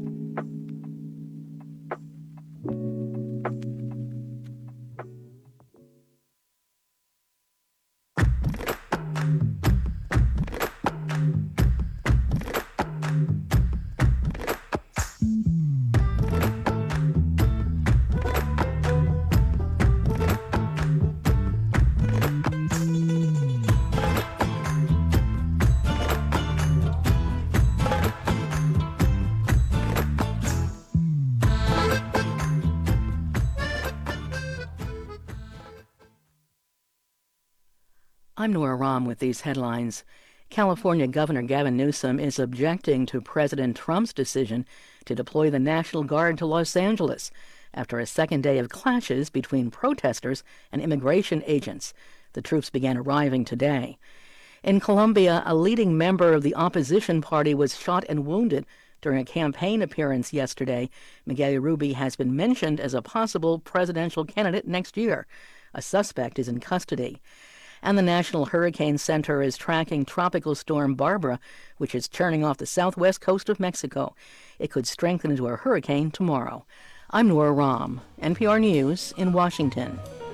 I'm Nora Rahm with these headlines. California Governor Gavin Newsom is objecting to President Trump's decision to deploy the National Guard to Los Angeles after a second day of clashes between protesters and immigration agents. The troops began arriving today. In Colombia, a leading member of the opposition party was shot and wounded during a campaign appearance yesterday. Miguel Uribe has been mentioned as a possible presidential candidate next year. A suspect is in custody. And the National Hurricane Center is tracking Tropical Storm Barbara, which is churning off the southwest coast of Mexico. It could strengthen into a hurricane tomorrow. I'm Nora Rahm, NPR News in Washington.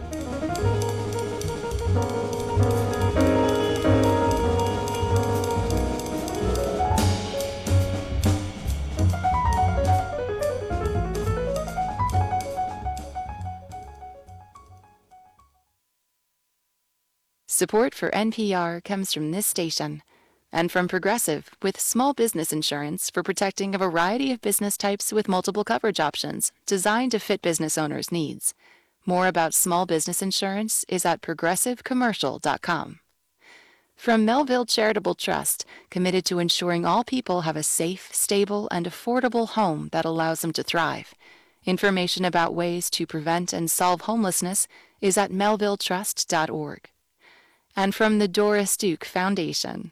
Support for NPR comes from this station and from Progressive with small business insurance for protecting a variety of business types with multiple coverage options designed to fit business owners' needs. More about small business insurance is at progressivecommercial.com. From Melville Charitable Trust, committed to ensuring all people have a safe, stable, and affordable home that allows them to thrive. Information about ways to prevent and solve homelessness is at melvilletrust.org. And from the Doris Duke Foundation.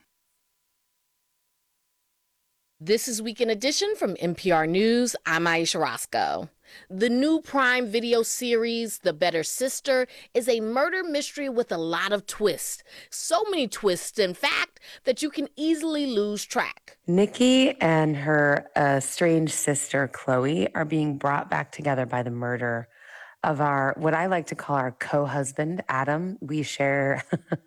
This is Weekend Edition from NPR News. I'm Aisha Roscoe. The new Prime Video series, The Better Sister, is a murder mystery with a lot of twists. So many twists, in fact, that you can easily lose track. Nikki and her estranged sister, Chloe, are being brought back together by the murder of our, what I like to call our co-husband, Adam. We share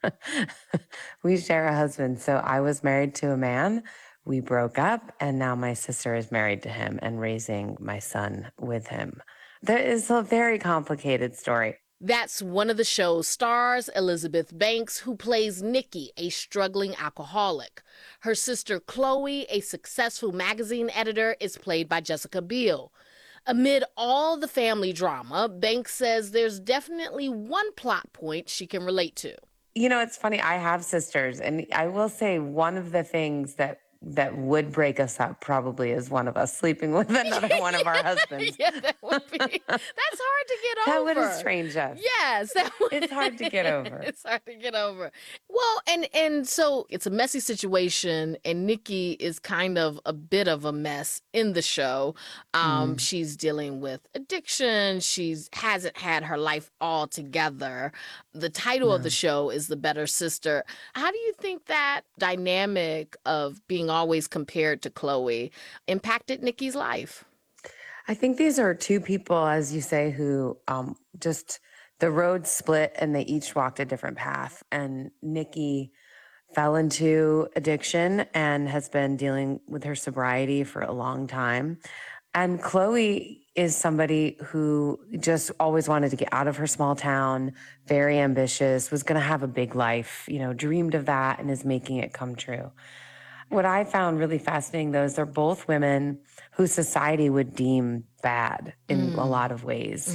a husband. So I was married to a man. We broke up, and now my sister is married to him and raising my son with him. There is a very complicated story. That's one of the show's stars, Elizabeth Banks, who plays Nikki, a struggling alcoholic. Her sister, Chloe, a successful magazine editor, is played by Jessica Biel. Amid all the family drama, Banks says there's definitely one plot point she can relate to. It's funny. I have sisters, and I will say one of the things that would break us up probably is one of us sleeping with another one of our husbands. Yeah, that would be. That's hard to get over. That would estrange us. Yes, it's hard to get over. It's hard to get over. Well, and so it's a messy situation, and Nikki is kind of a bit of a mess in the show. She's dealing with addiction. She hasn't had her life all together. The title of the show is The Better Sister. How do you think that dynamic of being always compared to Chloe impacted Nikki's life? I think these are two people, as you say, who just the road split and they each walked a different path. And Nikki fell into addiction and has been dealing with her sobriety for a long time. And Chloe is somebody who just always wanted to get out of her small town, very ambitious, was going to have a big life, dreamed of that and is making it come true. What I found really fascinating, though, is they're both women who society would deem bad in a lot of ways.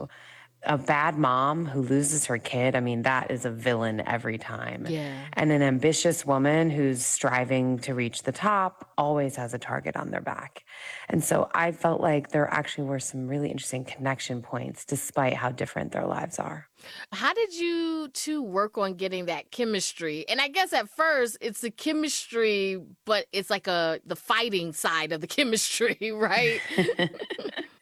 A bad mom who loses her kid, that is a villain every time. Yeah. And an ambitious woman who's striving to reach the top always has a target on their back. And so I felt like there actually were some really interesting connection points despite how different their lives are. How did you two work on getting that chemistry? And I guess at first it's the chemistry, but it's like the fighting side of the chemistry, right?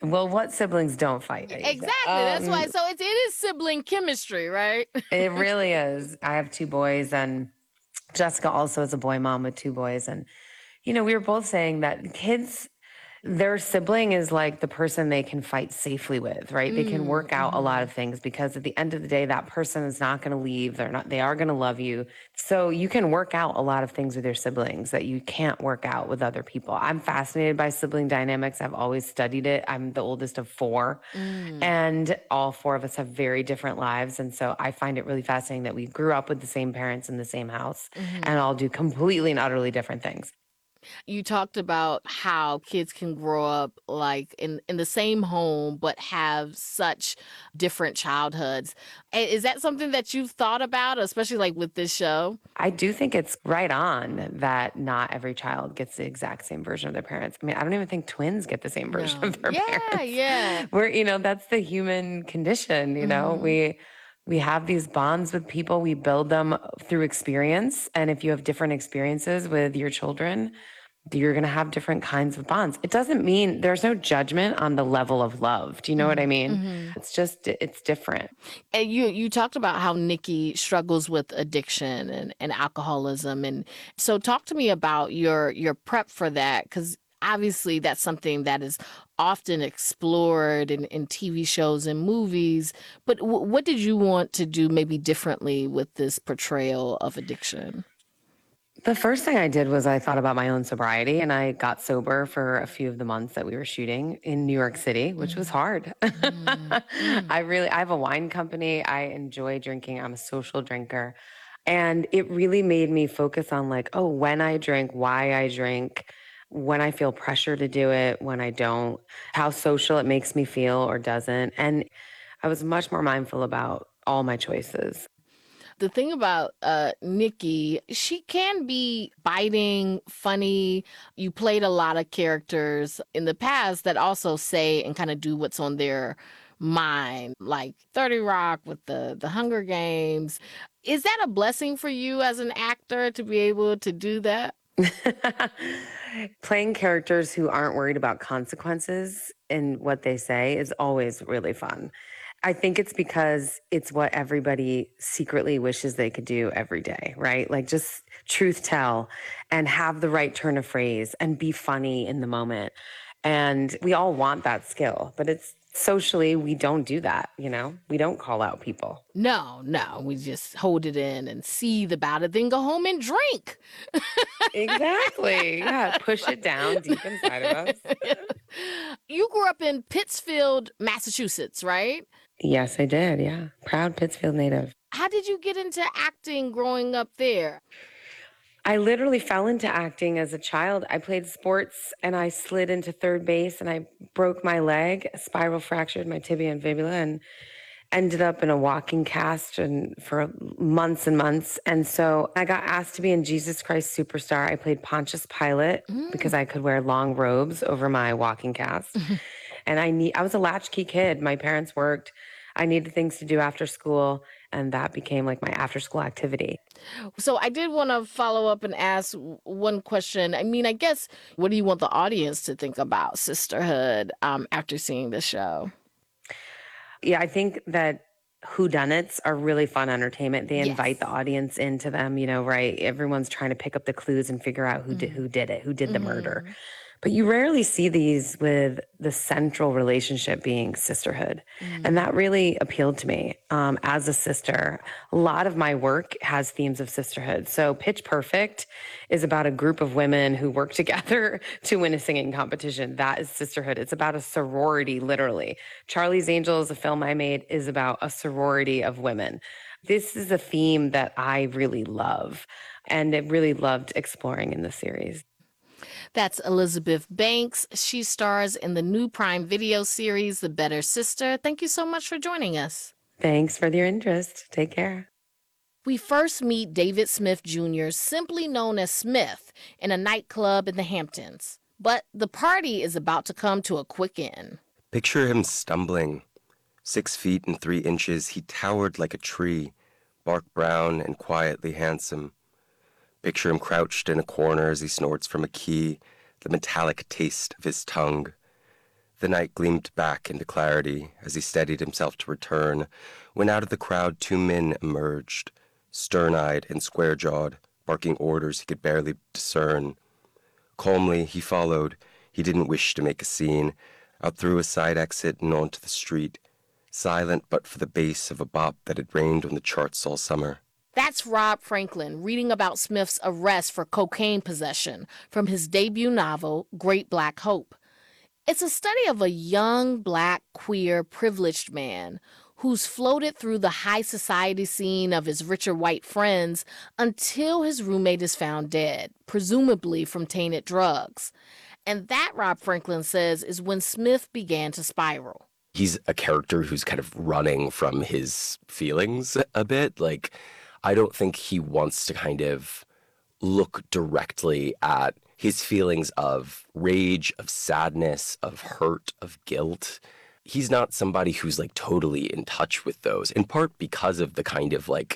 Well, what siblings don't fight? Exactly. That's why. So it is sibling chemistry, right? It really is. I have 2 boys, and Jessica also is a boy mom with 2 boys. And, we were both saying that kids, their sibling is like the person they can fight safely with, right? They can work out a lot of things because at the end of the day, that person is not going to leave. They are going to love you. So you can work out a lot of things with your siblings that you can't work out with other people. I'm fascinated by sibling dynamics. I've always studied it. I'm the oldest of 4, and all 4 of us have very different lives. And so I find it really fascinating that we grew up with the same parents in the same house and all do completely and utterly different things. You talked about how kids can grow up like in the same home, but have such different childhoods. Is that something that you've thought about, especially like with this show? I do think it's right on that not every child gets the exact same version of their parents. I mean, I don't even think twins get the same version of their parents. Yeah. We're, that's the human condition, We have these bonds with people. We build them through experience. And if you have different experiences with your children, you're going to have different kinds of bonds. It doesn't mean there's no judgment on the level of love. Do you know what I mean? It's just, it's different. And you talked about how Nikki struggles with addiction and alcoholism. And so talk to me about your prep for that, because obviously that's something that is often explored in TV shows and movies. But what did you want to do maybe differently with this portrayal of addiction? The first thing I did was I thought about my own sobriety, and I got sober for a few of the months that we were shooting in New York City, which was hard. I have a wine company. I enjoy drinking. I'm a social drinker. And it really made me focus on when I drink, why I drink, when I feel pressure to do it, when I don't, how social it makes me feel or doesn't. And I was much more mindful about all my choices. The thing about Nikki, she can be biting, funny. You played a lot of characters in the past that also say and kind of do what's on their mind, like 30 Rock with the Hunger Games. Is that a blessing for you as an actor to be able to do that? Playing characters who aren't worried about consequences in what they say is always really fun. I think it's because it's what everybody secretly wishes they could do every day, right? Like just truth tell and have the right turn of phrase and be funny in the moment. And we all want that skill, but it's socially, we don't do that, We don't call out people. No, we just hold it in and seethe about it, then go home and drink. Exactly. Yeah, push it down deep inside of us. You grew up in Pittsfield, Massachusetts, right? Yes, I did. Yeah. Proud Pittsfield native. How did you get into acting growing up there? I literally fell into acting as a child. I played sports and I slid into third base and I broke my leg, spiral fractured my tibia and fibula, and ended up in a walking cast for months and months. And so I got asked to be in Jesus Christ Superstar. I played Pontius Pilate because I could wear long robes over my walking cast. And I was a latchkey kid. My parents worked. I needed things to do after school, and that became like my after school activity. So I did want to follow up and ask one question. I mean, I guess, what do you want the audience to think about sisterhood after seeing the show? Yeah, I think that whodunits are really fun entertainment. They invite the audience into them, right? Everyone's trying to pick up the clues and figure out who did it, who did the murder. But you rarely see these with the central relationship being sisterhood. And that really appealed to me as a sister. A lot of my work has themes of sisterhood. So Pitch Perfect is about a group of women who work together to win a singing competition. That is sisterhood. It's about a sorority, literally. Charlie's Angels, a film I made, is about a sorority of women. This is a theme that I really love and I really loved exploring in the series. That's Elizabeth Banks. She stars in the new Prime Video series, The Better Sister. Thank you so much for joining us. Thanks for your interest. Take care. We first meet David Smith Jr., simply known as Smith, in a nightclub in the Hamptons. But the party is about to come to a quick end. Picture him stumbling. 6 feet and 3 inches, he towered like a tree, bark brown and quietly handsome. Picture him crouched in a corner as he snorts from a key, the metallic taste of his tongue. The night gleamed back into clarity as he steadied himself to return, when out of the crowd 2 men emerged, stern-eyed and square-jawed, barking orders he could barely discern. Calmly, he followed. He didn't wish to make a scene, out through a side exit and onto the street, silent but for the bass of a bop that had rained on the charts all summer. That's Rob Franklin reading about Smith's arrest for cocaine possession from his debut novel, Great Black Hope. It's a study of a young, black, queer, privileged man who's floated through the high society scene of his richer white friends until his roommate is found dead, presumably from tainted drugs. And that, Rob Franklin says, is when Smith began to spiral. He's a character who's kind of running from his feelings a bit. Like, I don't think he wants to kind of look directly at his feelings of rage, of sadness, of hurt, of guilt. He's not somebody who's like totally in touch with those, in part because of the kind of like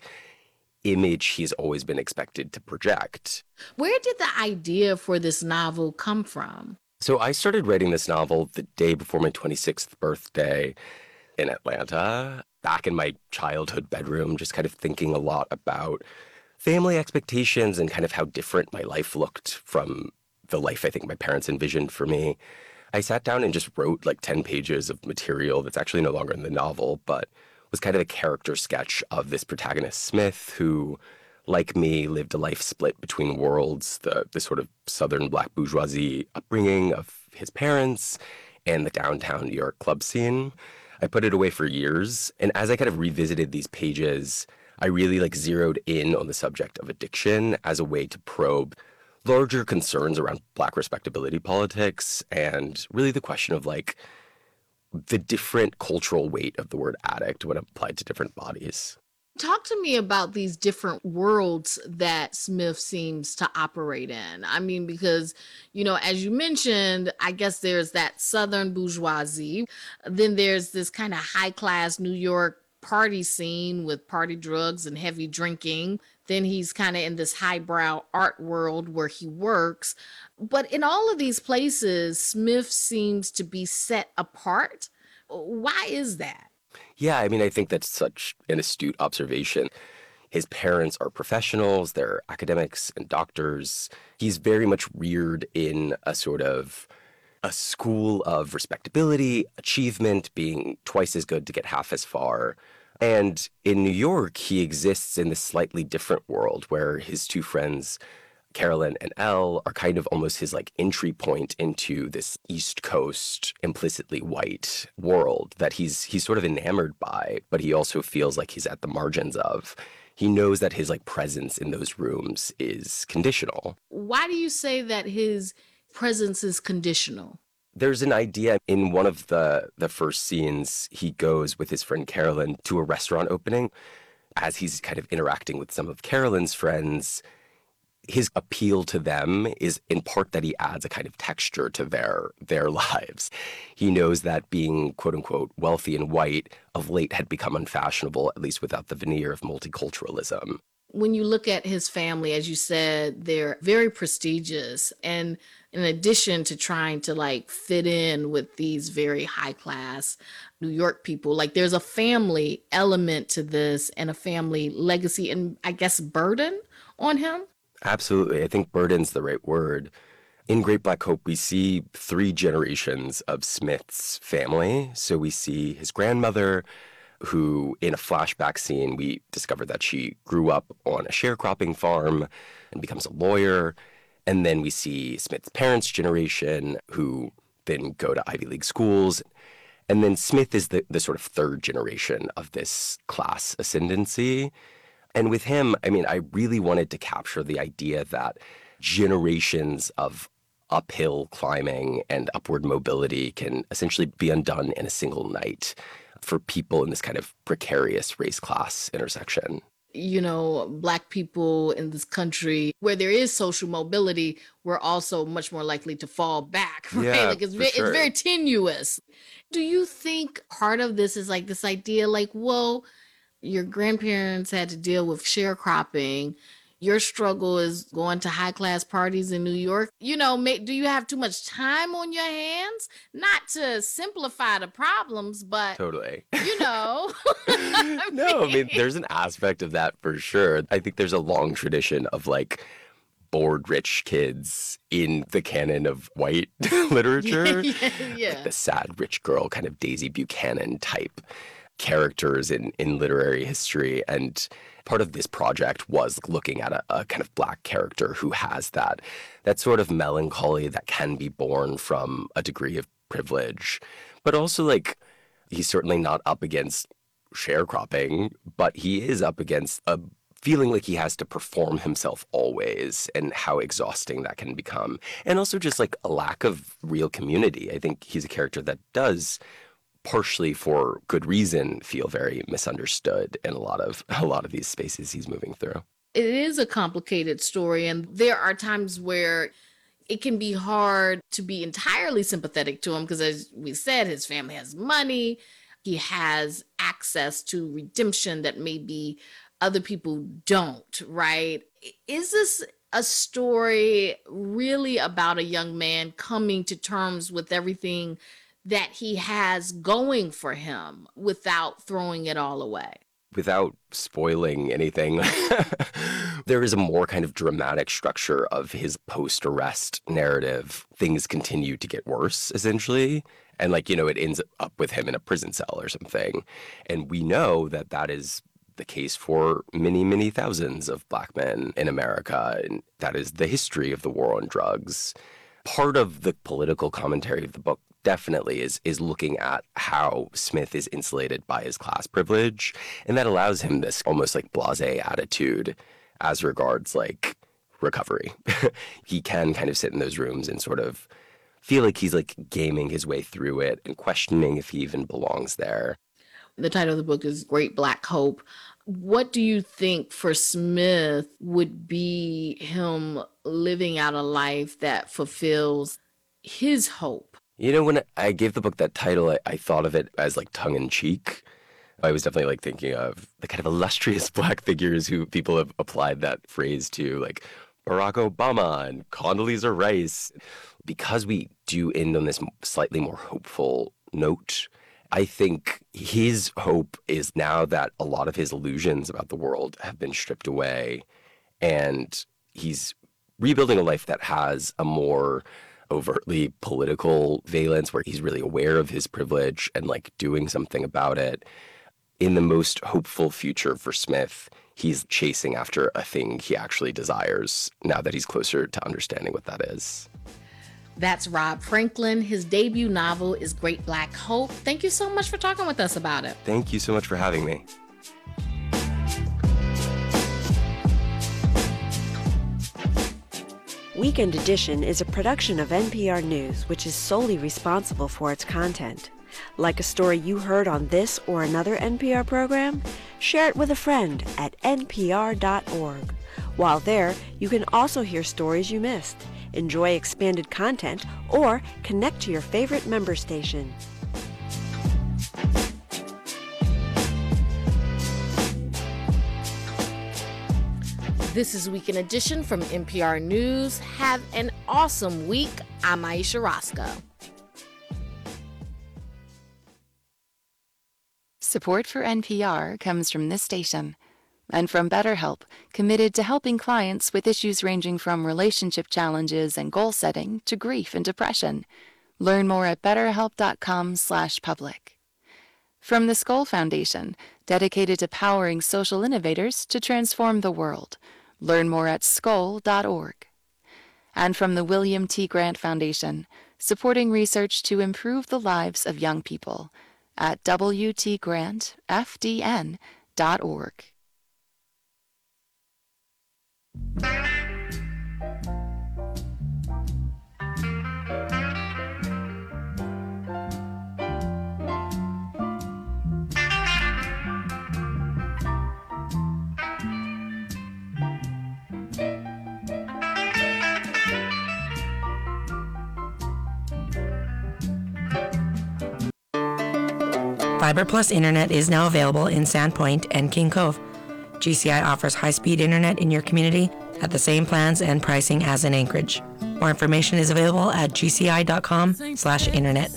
image he's always been expected to project. Where did the idea for this novel come from? So I started writing this novel the day before my 26th birthday in Atlanta, back in my childhood bedroom, just kind of thinking a lot about family expectations and kind of how different my life looked from the life I think my parents envisioned for me. I sat down and just wrote like 10 pages of material that's actually no longer in the novel, but was kind of a character sketch of this protagonist, Smith, who, like me, lived a life split between worlds, the sort of Southern Black bourgeoisie upbringing of his parents and the downtown New York club scene. I put it away for years, and as I kind of revisited these pages, I really like zeroed in on the subject of addiction as a way to probe larger concerns around Black respectability politics and really the question of like the different cultural weight of the word addict when applied to different bodies. Talk to me about these different worlds that Smith seems to operate in. I mean, because, you know, as you mentioned, I guess there's that Southern bourgeoisie. Then there's this kind of high-class New York party scene with party drugs and heavy drinking. Then he's kind of in this highbrow art world where he works. But in all of these places, Smith seems to be set apart. Why is that? Yeah, I mean, I think that's such an astute observation. His parents are professionals, they're academics and doctors. He's very much reared in a sort of a school of respectability, achievement, being twice as good to get half as far. And in New York, he exists in this slightly different world where his 2 friends, Carolyn and Elle, are kind of almost his like entry point into this East Coast, implicitly white world that he's sort of enamored by, but he also feels like he's at the margins of. He knows that his like presence in those rooms is conditional. Why do you say that his presence is conditional? There's an idea in one of the first scenes, he goes with his friend Carolyn to a restaurant opening. As he's kind of interacting with some of Carolyn's friends, his appeal to them is in part that he adds a kind of texture to their lives. He knows that being, quote unquote, wealthy and white of late had become unfashionable, at least without the veneer of multiculturalism. When you look at his family, as you said, they're very prestigious. And in addition to trying to like fit in with these very high class New York people, like there's a family element to this and a family legacy and I guess burden on him. Absolutely. I think burden's the right word. In Great Black Hope, we see 3 generations of Smith's family. So we see his grandmother, who in a flashback scene, we discover that she grew up on a sharecropping farm and becomes a lawyer. And then we see Smith's parents' generation, who then go to Ivy League schools. And then Smith is the sort of 3rd generation of this class ascendancy. And with him, I mean, I really wanted to capture the idea that generations of uphill climbing and upward mobility can essentially be undone in a single night for people in this kind of precarious race class intersection. You know, Black people in this country, where there is social mobility, we're also much more likely to fall back, right? Yeah, like it's sure. very tenuous. Do you think part of this is like this idea, like, well, your grandparents had to deal with sharecropping. Your struggle is going to high-class parties in New York. You know, do you have too much time on your hands? Not to simplify the problems, but Totally. you know. No, I mean, there's an aspect of that for sure. I think there's a long tradition of like bored rich kids in the canon of white literature. Yeah. Like the sad rich girl, kind of Daisy Buchanan type characters in literary history. And part of this project was looking at a kind of Black character who has that sort of melancholy that can be born from a degree of privilege. But also, like, he's certainly not up against sharecropping, but he is up against a feeling like he has to perform himself always, and how exhausting that can become. And also just like a lack of real community. I think he's a character that does, partially for good reason, feel very misunderstood in a lot of these spaces he's moving through. It is a complicated story, and there are times where it can be hard to be entirely sympathetic to him because, as we said, his family has money. He has access to redemption that maybe other people don't, right? Is this a story really about a young man coming to terms with everything that he has going for him without throwing it all away? Without spoiling anything, there is a more kind of dramatic structure of his post-arrest narrative. Things continue to get worse, essentially. And like, you know, it ends up with him in a prison cell or something. And we know that that is the case for many, many thousands of Black men in America. And that is the history of the war on drugs. Part of the political commentary of the book definitely is looking at how Smith is insulated by his class privilege. And that allows him this almost like blasé attitude as regards like recovery. He can kind of sit in those rooms and sort of feel like he's like gaming his way through it and questioning if he even belongs there. The title of the book is Great Black Hope. What do you think for Smith would be him living out a life that fulfills his hope? You know, when I gave the book that title, I thought of it as like tongue-in-cheek. I was definitely like thinking of the kind of illustrious Black figures who people have applied that phrase to, like Barack Obama and Condoleezza Rice. Because we do end on this slightly more hopeful note, I think his hope is now that a lot of his illusions about the world have been stripped away, and he's rebuilding a life that has a more overtly political valence where he's really aware of his privilege and like doing something about it. In the most hopeful future for Smith, he's chasing after a thing he actually desires now that he's closer to understanding what that is. That's Rob Franklin. His debut novel is Great Black Hope. Thank you so much for talking with us about it. Thank you so much for having me. Weekend Edition is a production of NPR News, which is solely responsible for its content. Like a story you heard on this or another NPR program? Share it with a friend at npr.org. While there, you can also hear stories you missed, enjoy expanded content, or connect to your favorite member station. This is Weekend Edition from NPR News. Have an awesome week. I'm Aisha Roscoe. Support for NPR comes from this station and from BetterHelp, committed to helping clients with issues ranging from relationship challenges and goal setting to grief and depression. Learn more at betterhelp.com/public. From the Skoll Foundation, dedicated to powering social innovators to transform the world. Learn more at skoll.org. And from the William T. Grant Foundation, supporting research to improve the lives of young people at wtgrantfdn.org. Fiber Plus Internet is now available in Sandpoint and King Cove. GCI offers high-speed internet in your community at the same plans and pricing as in Anchorage. More information is available at gci.com/internet.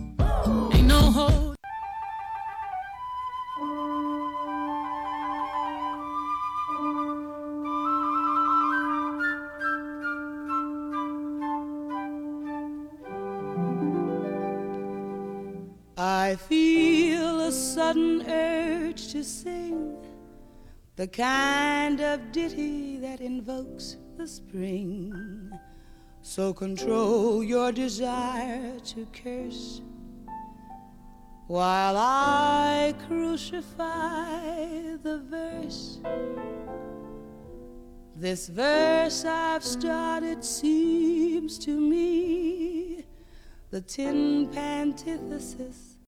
I feel a sudden urge to sing the kind of ditty that invokes the spring. So control your desire to curse while I crucify the verse. This verse I've started seems to me the tin pantithesis